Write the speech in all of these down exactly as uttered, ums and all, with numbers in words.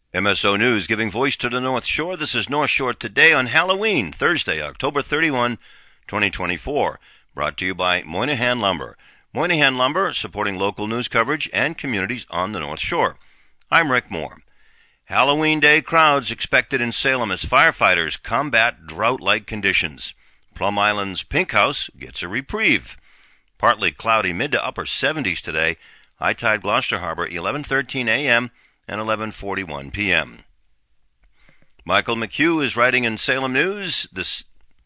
M S O News, giving voice to the North Shore. This is North Shore Today on Halloween, Thursday, October thirty-first, twenty twenty-four. Brought to you by Moynihan Lumber. Moynihan Lumber, supporting local news coverage and communities on the North Shore. I'm Rick Moore. Halloween Day crowds expected in Salem as firefighters combat drought-like conditions. Plum Island's Pink House gets a reprieve. Partly cloudy, mid to upper seventies today. High tide Gloucester Harbor, eleven thirteen a.m. and eleven forty-one p.m. Michael McHugh is writing in Salem News. This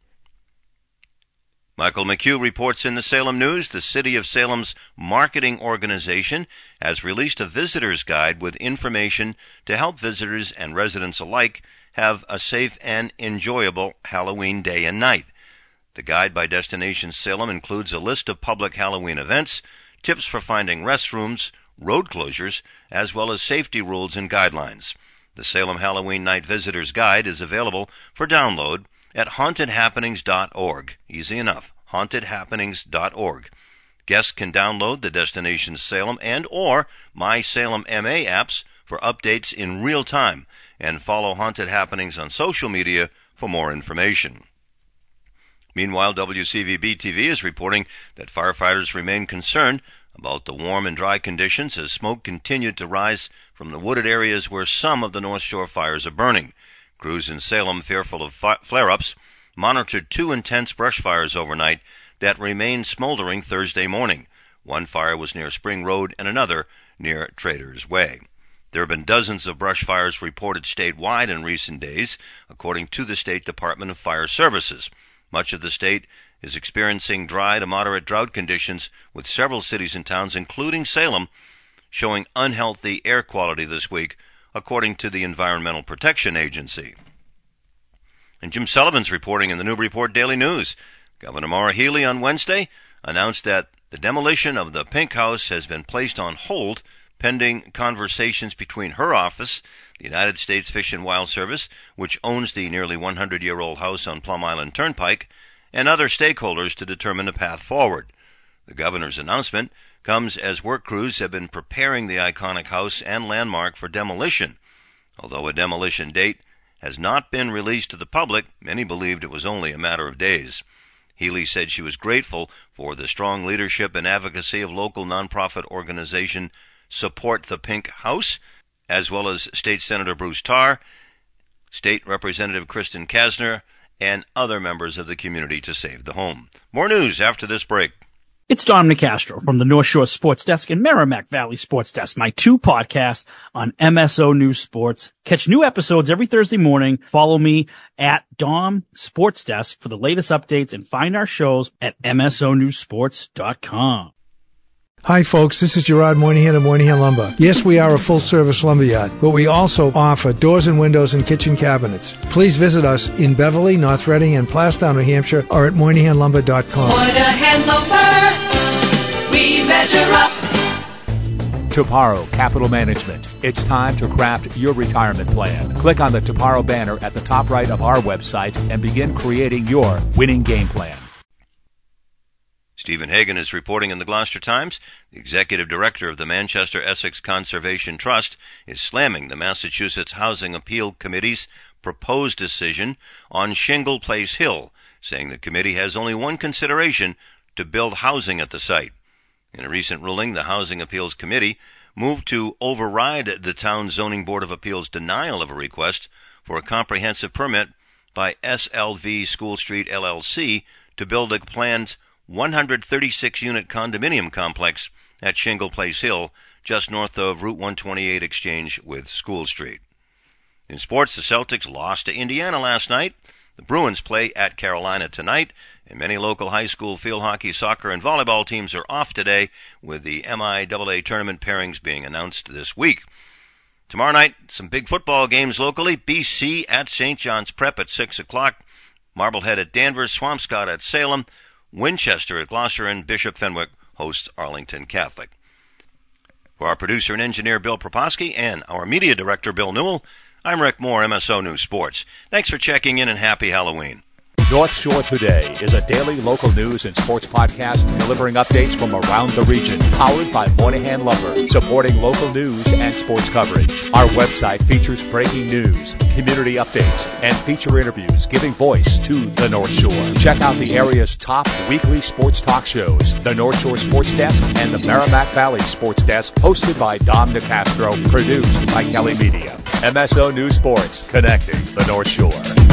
Michael McHugh reports in the Salem News, the City of Salem's marketing organization has released a visitor's guide with information to help visitors and residents alike have a safe and enjoyable Halloween day and night. The guide by Destination Salem includes a list of public Halloween events, tips for finding restrooms, road closures, as well as safety rules and guidelines. The Salem Halloween Night Visitor's Guide is available for download at haunted happenings dot org. Easy enough, haunted happenings dot org. Guests can download the Destination Salem and or My Salem M A apps for updates in real time, and follow Haunted Happenings on social media for more information. Meanwhile, W C V B T V is reporting that firefighters remain concerned about the warm and dry conditions as smoke continued to rise from the wooded areas where some of the North Shore fires are burning. Crews in Salem, fearful of fi- flare-ups, monitored two intense brush fires overnight that remained smoldering Thursday morning. One fire was near Spring Road and another near Traders Way. There have been dozens of brush fires reported statewide in recent days, according to the State Department of Fire Services. Much of the state is experiencing dry to moderate drought conditions, with several cities and towns, including Salem, showing unhealthy air quality this week, according to the Environmental Protection Agency. And Jim Sullivan's reporting in the Newburyport Daily News. Governor Maura Healey on Wednesday announced that the demolition of the Pink House has been placed on hold pending conversations between her office, the United States Fish and Wild Service, which owns the nearly one hundred year old house on Plum Island Turnpike, and other stakeholders to determine the path forward. The governor's announcement comes as work crews have been preparing the iconic house and landmark for demolition. Although a demolition date has not been released to the public, many believed it was only a matter of days. Healey said she was grateful for the strong leadership and advocacy of local nonprofit organization Support the Pink House, as well as State Senator Bruce Tarr, State Representative Kristen Kasner, and other members of the community to save the home. More news after this break. It's Don Nicastro from the North Shore Sports Desk and Merrimack Valley Sports Desk, my two podcasts on M S O News Sports. Catch new episodes every Thursday morning. Follow me at Dom Sports Desk for the latest updates, and find our shows at M S O news sports dot com. Hi folks, this is Gerard Moynihan of Moynihan Lumber. Yes, we are a full-service lumberyard, but we also offer doors and windows and kitchen cabinets. Please visit us in Beverly, North Reading, and Plastown, New Hampshire, or at moynihan lumber dot com. Moynihan Lumber, we measure up. Toparo Capital Management. It's time to craft your retirement plan. Click on the Toparo banner at the top right of our website and begin creating your winning game plan. Stephen Hagan is reporting in the Gloucester Times. The executive director of the Manchester Essex Conservation Trust is slamming the Massachusetts Housing Appeal Committee's proposed decision on Shingle Place Hill, saying the committee has only one consideration: to build housing at the site. In a recent ruling, the Housing Appeals Committee moved to override the town zoning board of appeals' denial of a request for a comprehensive permit by S L V School Street L L C to build a planned one hundred thirty-six unit condominium complex at Shingle Place Hill, just north of Route one twenty-eight exchange with School Street. In sports, the Celtics lost to Indiana last night. The Bruins play at Carolina tonight, and many local high school field hockey, soccer, and volleyball teams are off today, with the M I A A tournament pairings being announced this week. Tomorrow night, some big football games locally. B C at Saint John's Prep at six o'clock, Marblehead at Danvers, Swampscott at Salem, Winchester at Gloucester, and Bishop Fenwick hosts Arlington Catholic. For our producer and engineer Bill Proposki and our media director Bill Newell, I'm Rick Moore, M S O News Sports. Thanks for checking in, and happy Halloween. North Shore Today is a daily local news and sports podcast delivering updates from around the region, powered by Moynihan Lumber, supporting local news and sports coverage. Our website features breaking news, community updates, and feature interviews giving voice to the North Shore. Check out the area's top weekly sports talk shows, the North Shore Sports Desk and the Merrimack Valley Sports Desk, hosted by Dom DeCastro, produced by Kelly Media. M S O News Sports, connecting the North Shore.